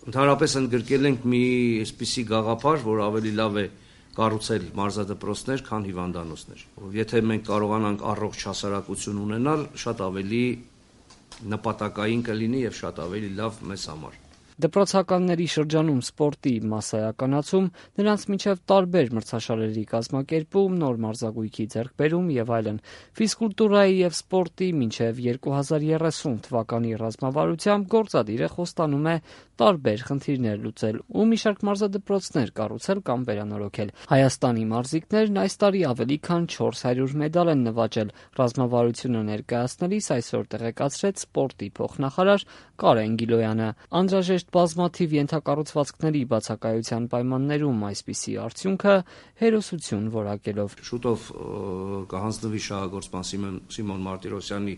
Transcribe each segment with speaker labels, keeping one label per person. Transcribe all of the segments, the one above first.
Speaker 1: Ընդհանրապես ընդգրկել ենք մի այսպիսի գաղափար, որ ավելի լավ է կառուցել մարզադպրոցներ, քան հիվանդանոցներ։ Եթե մենք կարողանանք առողջ հասարակություն ունենալ, շատ ավելի նպատակային կլինի եւ շատ ավելի լավ մեզ համար։
Speaker 2: Դպրոցականների շրջանում սպորտի մասսայականացում, նրանց միջև տարբեր մրցաշարերի կազմակերպում, նոր մարզագույքի ձեռքբերում եւ այլն։ Ֆիզկուլտուրայի եւ սպորտի մինչեւ 2030 թվականի ռազմավարությամբ գործադիրը խոստանում է տարբեր խնդիրներ լուծել ու մի շարք մարզադպրոցներ կառուցել կամ վերանորոգել։ Հայաստանի մարզիկներն այս տարի ավելի քան 400 մեդալ են նվաճել։ Ռազմավարությունը ներկայացնելիս այսօր տեղեկացրեց սպորտի փոխնախարար Կարեն Գիլոյանը։ Անհրաժեշտ բազմաթիվ ենթակառուցվածքների բացակայության պայմաններում այսպիսի արդյունքը հերոսություն որակելով։
Speaker 1: Շուտով կհանձնվի շահագործման Սիմոն Մարտիրոսյանի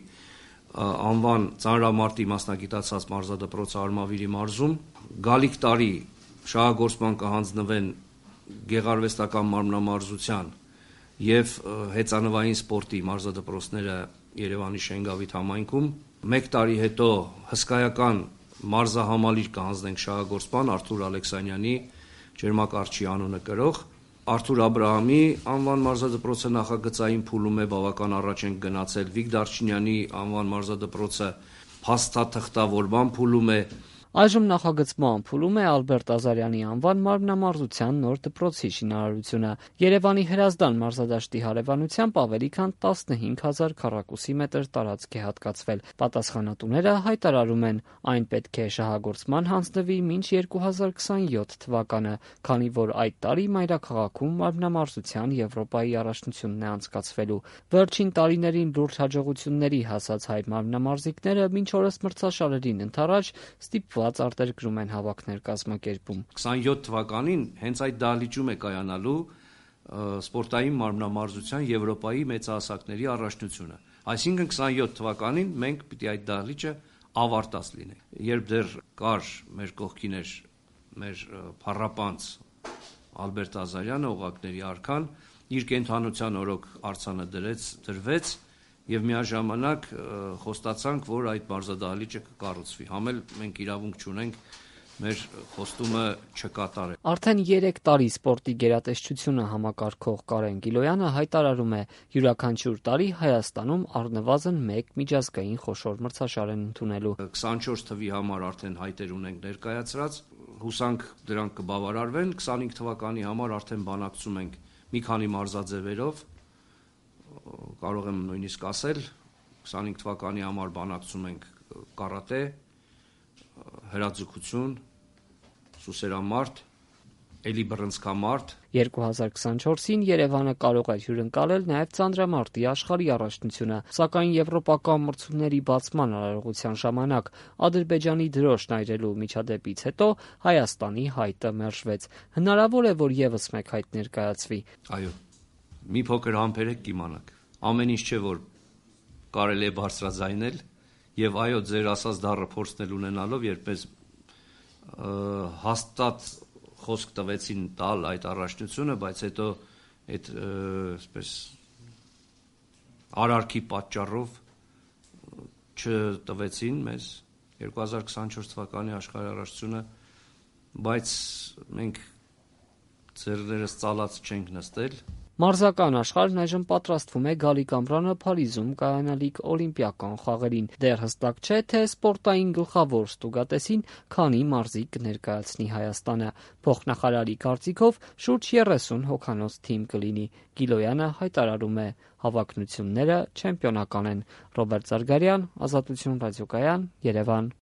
Speaker 1: անվան ծանրամարտի մասնագիտացած մարզադպրոցը Արմավիրի մարզում։ Գալիք տարի շահագործման կհանձնվեն գեղարվեստական մարմնամարզության եւ հեծանվային սպորտի մարզադպրոցները Երևանի Շենգավիթ համայնքում։ Մեկ տարի հետո հսկայական մարզահամալիր կհանձնենք շահագործման Արթուր Ալեքսանյանի ջերմակառչի անունը կրող։ Արթուր Աբրահամի անվան մարզադպրոցը նախագծային փուլում է, բավական առաջ ենք գնացել։ Վիկ Դարչինյանի անվան մարզադպրոցը փաստաթղթավորման փուլում է։
Speaker 2: Այժմ նախագծման փուլում է Ալբերտ Ազարյանի անվան մարմնամարզության նոր դպրոցի շինարարությունը։ Երևանի Հրազդան մարզադաշտի հարևանությամբ ավելի քան 15,000 քառակուսի մետր տարածք է հատկացվել։ Պատասխանատուները հայտարարում են, այն պետք է շահագործման հանձնվի մինչ 2027 թվականը, քանի որ այդ տարի մայրաքաղաքում մարմնամարզության Եվրոպայի առաջնությունն է անցկացվելու։ Վերջին տարիներին լուրջ հաջողությունների հասած հայ մարմնամարզիկները մինչ օրս մրցաշարերին ընդառաջ ստիպված արտերկրում են հավաքներ կազմակերպում։
Speaker 1: 27 թվականին հենց այդ դահլիճում է կայանալու սպորտային մարմնամարզության Եվրոպայի մեծահասակների առաջնությունը։ Այսինքն 27 թվականին մենք պիտի այդ դահլիճը ավարտած լինենք։ Երբ դեռ կար մեր կողքին էր մեր փառապանծ Ալբերտ Ազարյանը, օղակների արքան, իր կենդանության օրոք արձանը դրվեց եւ միաժամանակ խոստացանք, որ այդ մարզադահլիճը կկառուցվի։ Համել մենք իրավունք չունենք մեր խոստումը չկատարել։
Speaker 2: Արդեն 3 տարի սպորտի գերատեսչությունը համակարգող Կարեն Գիլոյանը հայտարարում է, յուրաքանչյուր տարի Հայաստանում առնվազն 1 միջազգային խոշոր մրցաշար են ընդունելու։
Speaker 1: 24 թվի համար արդեն հայտեր ունենք ներկայացրած, հուսանք դրանք կբավարարվեն։ 25 թվականի համար արդեն բանակցում ենք մի քանի մարզաձևերով, կարող եմ նույնիսկ ասել, 25 թվականի համար բանակցում ենք կարատե, հրաձգություն, սուսերամարտ, էլի բռնցքամարտ։
Speaker 2: 2024-ին Երևանը կարող էր հյուրընկալել նաև ծանրամարտի աշխարհի առաջնությունը, սակայն եվրոպական մրցումների բացման արարողության ժամանակ Ադրբեջանի դրոշն այրելու միջադեպից հետո Հայաստանի հայտը մերժվեց։ Հնարավոր է, որ եւս մեկ հայտ ներկայացվի։
Speaker 1: Այո, մի փոքր համբերեք կիմանաք։ Ամեն ինչ չէ, որ կարելի է բարձրաձայնել, եւ այո, ձեր ասած դառը փորձնել ունենալով, երբ մեզ հաստատ խոսք տվեցին տալ այդ առաջնությունը, բայց հետո այդ այսպես արարքի պատճառով չտվեցին մեզ 2024 թվականի աշխարհի առաջնությունը, բայց մենք ձեռներս ծալած չենք նստել։
Speaker 2: Մարզական աշխարհն այժմ պատրաստվում է գալիք ամռանը Փարիզում կայանալիք օլիմպիական խաղերին։ Դեռ հստակ չէ, թե սպորտային գլխավոր ստուգատեսին քանի մարզիկ կներկայացնի Հայաստանը։ Փոխնախարարի կարծիքով շուրջ 30 հոգանոց թիմ կլինի։ Գիլոյանը հայտարարում է, հավակնությունները չեմպիոնական են։ Ռոբերտ Զարգարյան, Ազատություն ռադիոկայան, Երևան։